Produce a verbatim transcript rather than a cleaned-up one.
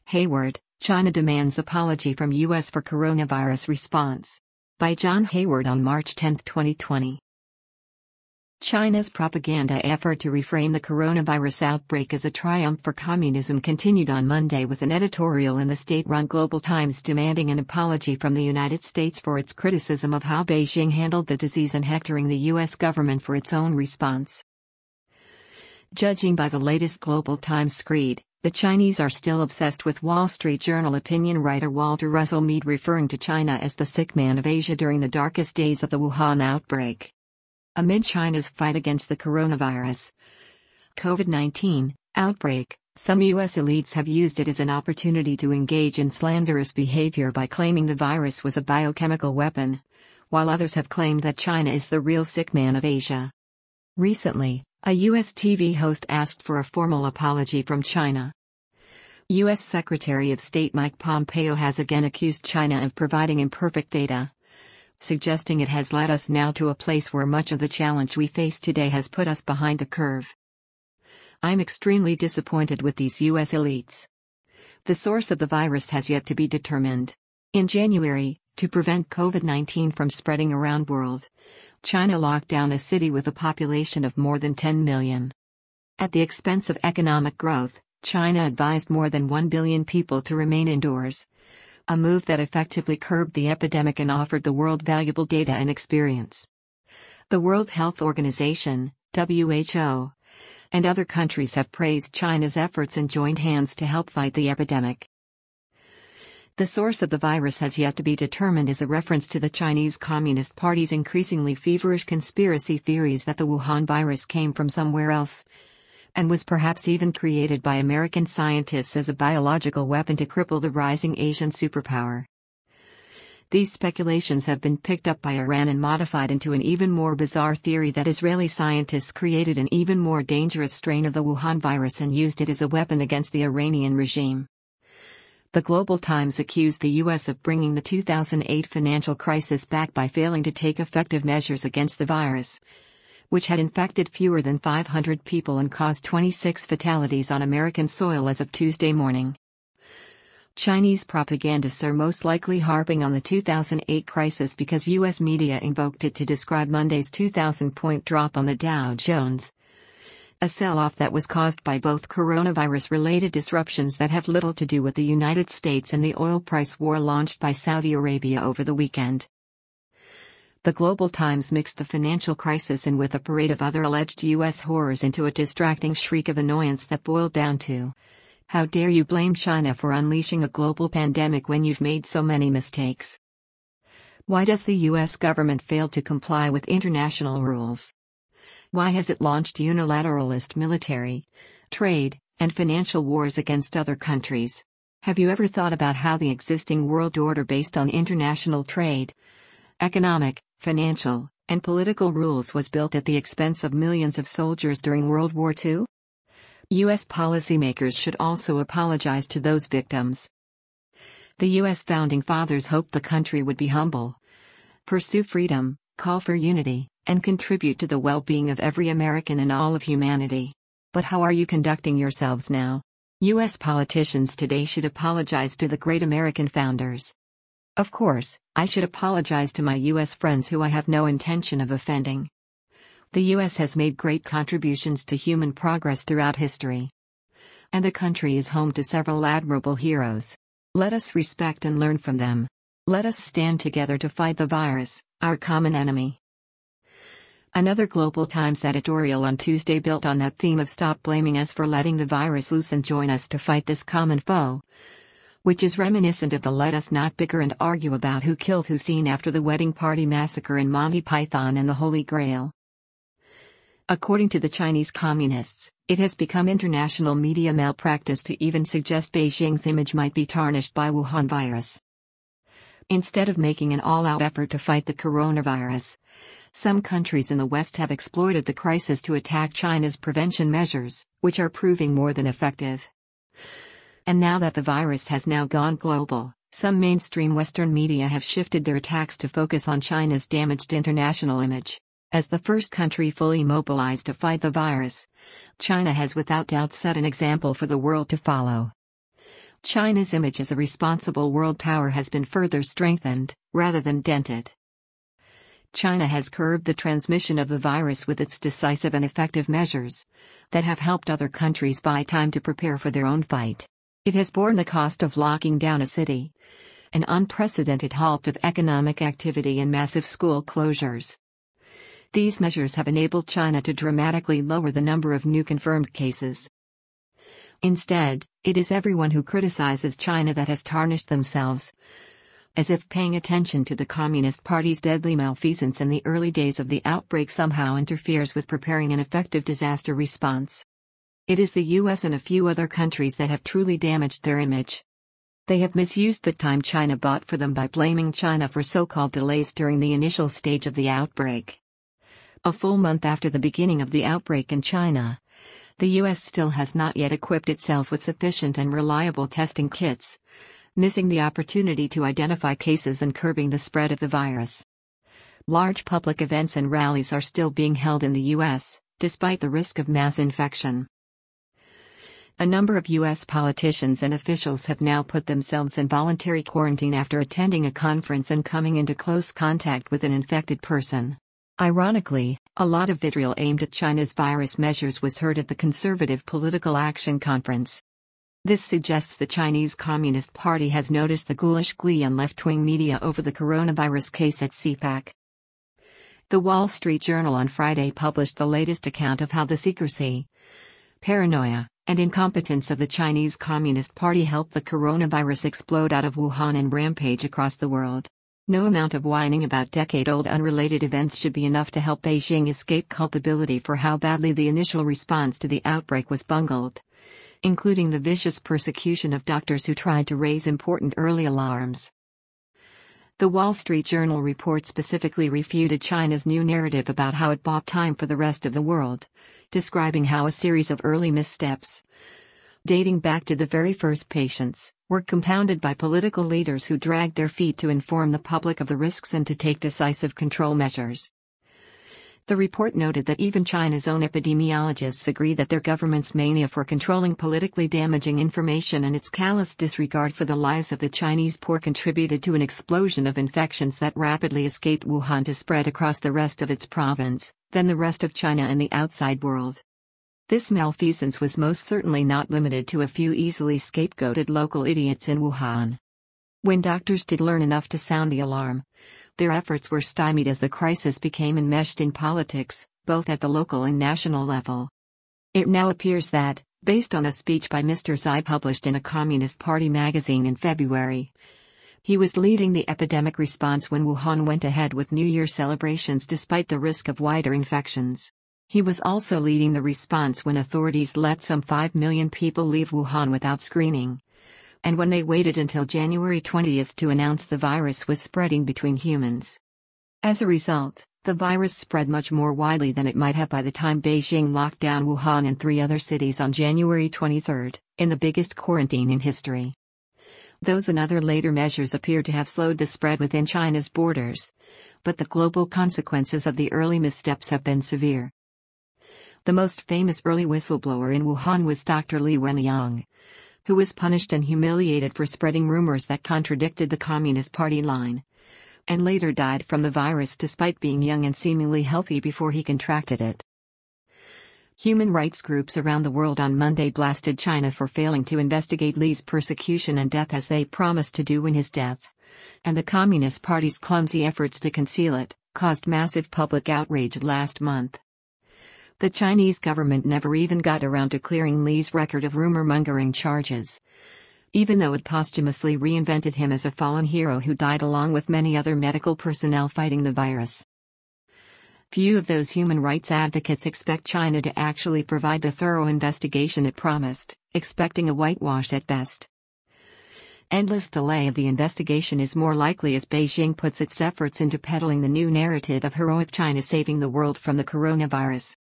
Hayward, China demands apology from U S for coronavirus response. By John Hayward on March tenth, twenty twenty. China's propaganda effort to reframe the coronavirus outbreak as a triumph for communism continued on Monday with an editorial in the state-run Global Times demanding an apology from the United States for its criticism of how Beijing handled the disease and hectoring the U S government for its own response. Judging by the latest Global Times screed, the Chinese are still obsessed with Wall Street Journal opinion writer Walter Russell Mead referring to China as the sick man of Asia during the darkest days of the Wuhan outbreak. Amid China's fight against the coronavirus COVID nineteen outbreak, some U S elites have used it as an opportunity to engage in slanderous behavior by claiming the virus was a biochemical weapon, while others have claimed that China is the real sick man of Asia. Recently, a U S T V host asked for a formal apology from China. U S Secretary of State Mike Pompeo has again accused China of providing imperfect data, suggesting it has led us now to a place where much of the challenge we face today has put us behind the curve. I'm extremely disappointed with these U S elites. The source of the virus has yet to be determined. In January, to prevent COVID nineteen from spreading around the world, China locked down a city with a population of more than ten million. At the expense of economic growth, China advised more than one billion people to remain indoors, a move that effectively curbed the epidemic and offered the world valuable data and experience. The World Health Organization, W H O, and other countries have praised China's efforts and joined hands to help fight the epidemic. The source of the virus has yet to be determined is a reference to the Chinese Communist Party's increasingly feverish conspiracy theories that the Wuhan virus came from somewhere else, and was perhaps even created by American scientists as a biological weapon to cripple the rising Asian superpower. These speculations have been picked up by Iran and modified into an even more bizarre theory that Israeli scientists created an even more dangerous strain of the Wuhan virus and used it as a weapon against the Iranian regime. The Global Times accused the U S of bringing the two thousand eight financial crisis back by failing to take effective measures against the virus, which had infected fewer than five hundred people and caused twenty-six fatalities on American soil as of Tuesday morning. Chinese propagandists are most likely harping on the two thousand eight crisis because U S media invoked it to describe Monday's two thousand point drop on the Dow Jones, a sell-off that was caused by both coronavirus-related disruptions that have little to do with the United States and the oil price war launched by Saudi Arabia over the weekend. The Global Times mixed the financial crisis in with a parade of other alleged U S horrors into a distracting shriek of annoyance that boiled down to, "How dare you blame China for unleashing a global pandemic when you've made so many mistakes? Why does the U S government fail to comply with international rules? Why has it launched unilateralist military, trade, and financial wars against other countries? Have you ever thought about how the existing world order based on international trade, economic, financial, and political rules was built at the expense of millions of soldiers during World War Two? U S policymakers should also apologize to those victims. The U S founding fathers hoped the country would be humble, pursue freedom, call for unity, and contribute to the well-being of every American and all of humanity. But how are you conducting yourselves now? U S politicians today should apologize to the great American founders. Of course, I should apologize to my U S friends who I have no intention of offending. The U S has made great contributions to human progress throughout history, and the country is home to several admirable heroes. Let us respect and learn from them. Let us stand together to fight the virus, our common enemy." Another Global Times editorial on Tuesday built on that theme of "Stop blaming us for letting the virus loose and join us to fight this common foe," which is reminiscent of the "let us not bicker and argue about who killed who" scene after the wedding party massacre in Monty Python and the Holy Grail. According to the Chinese Communists, it has become international media malpractice to even suggest Beijing's image might be tarnished by Wuhan virus. Instead of making an all-out effort to fight the coronavirus, some countries in the West have exploited the crisis to attack China's prevention measures, which are proving more than effective. And now that the virus has now gone global, some mainstream Western media have shifted their attacks to focus on China's damaged international image. As the first country fully mobilized to fight the virus, China has without doubt set an example for the world to follow. China's image as a responsible world power has been further strengthened, rather than dented. China has curbed the transmission of the virus with its decisive and effective measures that have helped other countries buy time to prepare for their own fight. It has borne the cost of locking down a city, an unprecedented halt of economic activity, and massive school closures. These measures have enabled China to dramatically lower the number of new confirmed cases. Instead, it is everyone who criticizes China that has tarnished themselves, as if paying attention to the Communist Party's deadly malfeasance in the early days of the outbreak somehow interferes with preparing an effective disaster response. It is the U S and a few other countries that have truly damaged their image. They have misused the time China bought for them by blaming China for so-called delays during the initial stage of the outbreak. A full month after the beginning of the outbreak in China, the U S still has not yet equipped itself with sufficient and reliable testing kits, missing the opportunity to identify cases and curbing the spread of the virus. Large public events and rallies are still being held in the U S, despite the risk of mass infection. A number of U S politicians and officials have now put themselves in voluntary quarantine after attending a conference and coming into close contact with an infected person. Ironically, a lot of vitriol aimed at China's virus measures was heard at the Conservative Political Action Conference. This suggests the Chinese Communist Party has noticed the ghoulish glee on left-wing media over the coronavirus case at C PAC. The Wall Street Journal on Friday published the latest account of how the secrecy, paranoia, and incompetence of the Chinese Communist Party helped the coronavirus explode out of Wuhan and rampage across the world. No amount of whining about decade-old unrelated events should be enough to help Beijing escape culpability for how badly the initial response to the outbreak was bungled, including the vicious persecution of doctors who tried to raise important early alarms. The Wall Street Journal report specifically refuted China's new narrative about how it bought time for the rest of the world, describing how a series of early missteps, dating back to the very first patients, were compounded by political leaders who dragged their feet to inform the public of the risks and to take decisive control measures. The report noted that even China's own epidemiologists agree that their government's mania for controlling politically damaging information and its callous disregard for the lives of the Chinese poor contributed to an explosion of infections that rapidly escaped Wuhan to spread across the rest of its province, then the rest of China and the outside world. This malfeasance was most certainly not limited to a few easily scapegoated local idiots in Wuhan. When doctors did learn enough to sound the alarm, their efforts were stymied as the crisis became enmeshed in politics, both at the local and national level. It now appears that, based on a speech by Mister Xi published in a Communist Party magazine in February, he was leading the epidemic response when Wuhan went ahead with New Year celebrations despite the risk of wider infections. He was also leading the response when authorities let some five million people leave Wuhan without screening, and when they waited until January twentieth to announce the virus was spreading between humans. As a result, the virus spread much more widely than it might have by the time Beijing locked down Wuhan and three other cities on January twenty-third, in the biggest quarantine in history. Those and other later measures appear to have slowed the spread within China's borders, but the global consequences of the early missteps have been severe. The most famous early whistleblower in Wuhan was Doctor Li Wenliang, who was punished and humiliated for spreading rumors that contradicted the Communist Party line, and later died from the virus despite being young and seemingly healthy before he contracted it. Human rights groups around the world on Monday blasted China for failing to investigate Li's persecution and death as they promised to do in his death, and the Communist Party's clumsy efforts to conceal it caused massive public outrage last month. The Chinese government never even got around to clearing Li's record of rumor-mongering charges, even though it posthumously reinvented him as a fallen hero who died along with many other medical personnel fighting the virus. Few of those human rights advocates expect China to actually provide the thorough investigation it promised, expecting a whitewash at best. Endless delay of the investigation is more likely as Beijing puts its efforts into peddling the new narrative of heroic China saving the world from the coronavirus.